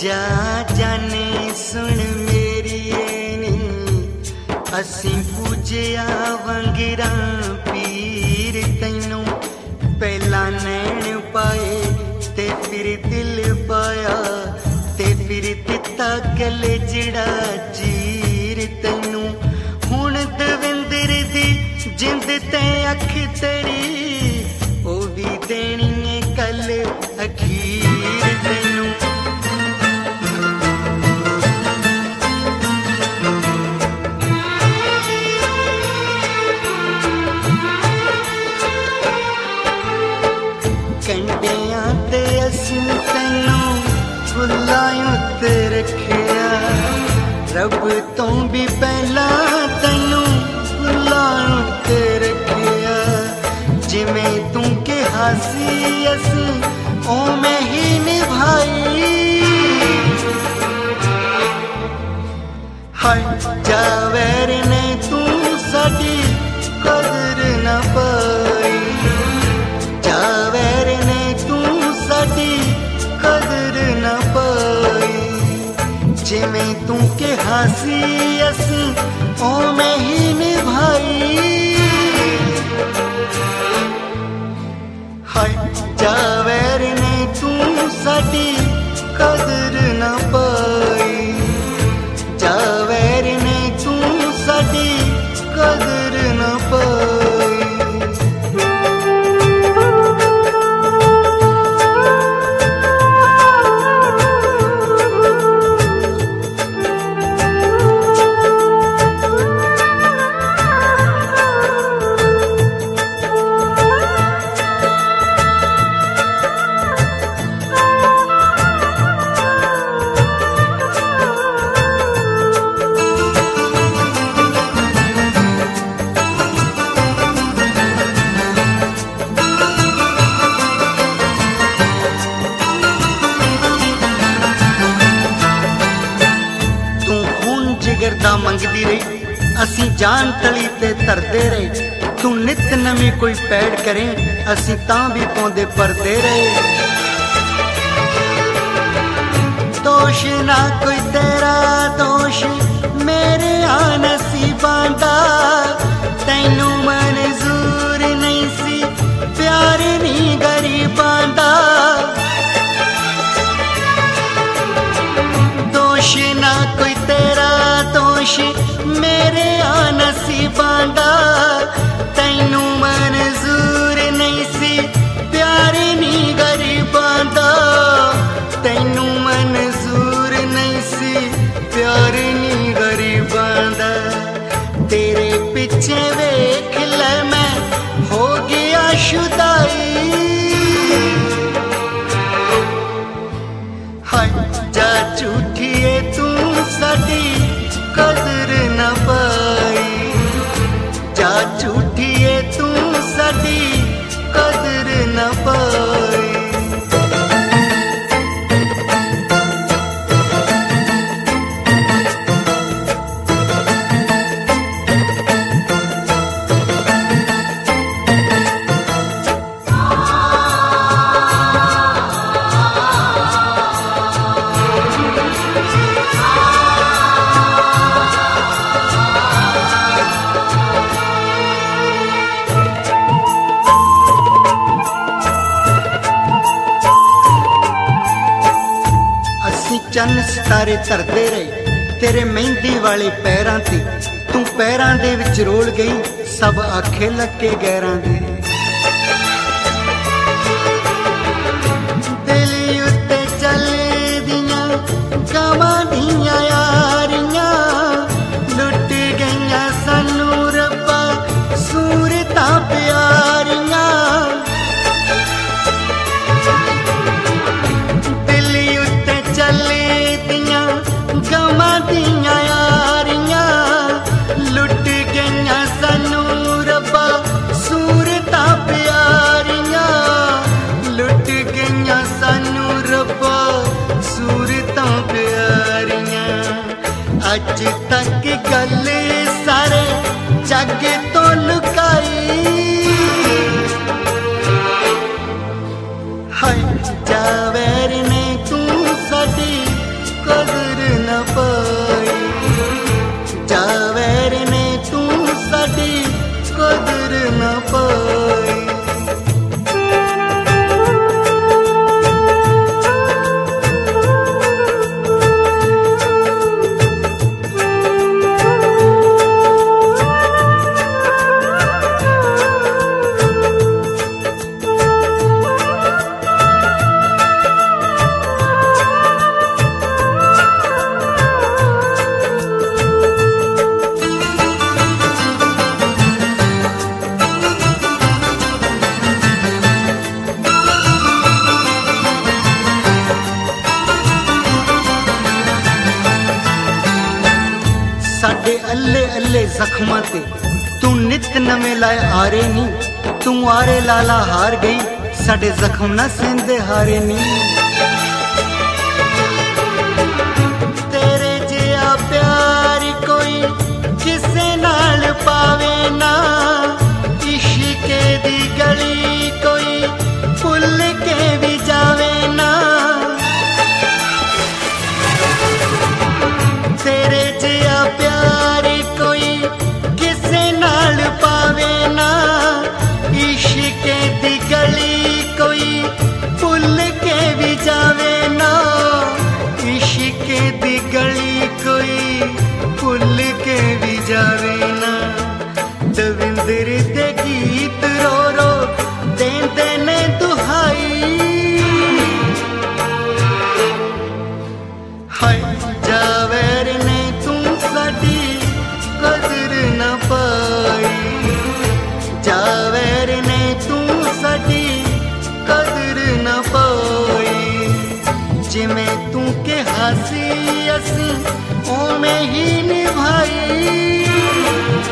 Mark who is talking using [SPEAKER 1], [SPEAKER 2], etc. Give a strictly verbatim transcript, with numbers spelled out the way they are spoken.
[SPEAKER 1] जा जाने सुन मेरी नी असी पूजिया वंगिरा पीर तैनू पहला नैन पाए ते फिर दिल पाया ते फिर दिता गले जड़ा चीर तैनू हुण दविंदर दी जिंद ते अख तेरी ओ भी देनी है कल अखीर तैनू कंडियां ते असी तैनू फुलां ते रखिया रब तो भी पहला तैनू फुलां ते रखिया जिमें तू के हासी असी ओ मैं ही निभाई हाय जावेर ने तू साडी कदर न पाई जावेर ने तू साडी कदर न पाई जिमें तू के हासी असी ओ मैं ही निभाई हाय जावेर ने तू साडी कदर न पाई जावेर ने तू साडी कदर न पाई गिरदा मंगदी रही असी जान तली ते तरदे रहे तू नित नवी कोई पैड़ करे असी तां भी पौंदे परदे रहे दोष ना कोई तेरा दोष मेरे आ नसीबां दा तैनू मंजूर नहीं सी प्यार नहीं गरीबां दा दोष ना कोई तेरा दोष मेरे आ नसीबां दा तैनू मंजूर नहीं सी प्यार नहीं गरीबां दा तैनू मंजूर नहीं सी प्यार नहीं गरीबां दा तेरे पिछे वेख ले मैं हो गया शुदाई हाय जा झूठिए तू साडी कदर न पाई जा झूठिए तू साडी कदर न पाई चन्न सितारे तरदे रहे तेरे मेहंदी वाले पैरां ते तू पैरां दे विच रोल गई सब आखे लगे गैरां दे दिल उत्ते चलदियां गवां दियां यारियां लुट गईयां सानू रब्बा सूरतां प्यारियां दिल उत्ते चले दियां यारियां लुट गईयां सानू रब्बा सूरतां प्यारियां लुट गईयां सानू रब्बा सूरतां प्यारियां अज तक गल सारे जग तो लुकाई हाय जावेर ने तू साडी अल्ले अल्ले जख्मां ते तू नित नवे लाए आरे नी। तू आरे लाला हार गई साडे जख्म ना सेंदे हारे नी। तेरे जिया प्यार कोई किसे नाल पावे ना, इश्के दी गली कोई भुल के भी जावे ना। तेरे जिया प्यार कोई किसे नाल पावे ना, इश्के दी गली कोई भुल के भी जावे ना। इश्के दी गली कोई भुल के भी जावे ना। दविंदर दे गीत रो रो देंदे ने दुहाई, हाय जावेर ने तू साडी कदर न पाई। जावेर ने तू साडी कदर न पाई। जिमें तू के हासी असी ओमें ही निभाई।